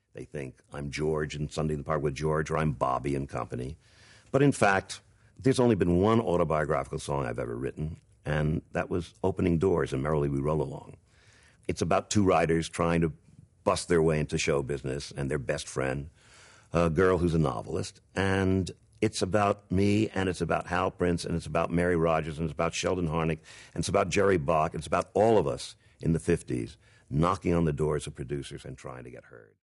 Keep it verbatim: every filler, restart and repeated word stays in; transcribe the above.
They think I'm George in Sunday in the Park with George, or I'm Bobby and Company. But in fact, there's only been one autobiographical song I've ever written, and that was Opening Doors and Merrily We Roll Along. It's about two writers trying to bust their way into show business and their best friend, a girl who's a novelist. And it's about me, and it's about Hal Prince, and it's about Mary Rogers, and it's about Sheldon Harnick, and it's about Jerry Bach. It's about all of us in the fifties knocking on the doors of producers and trying to get heard.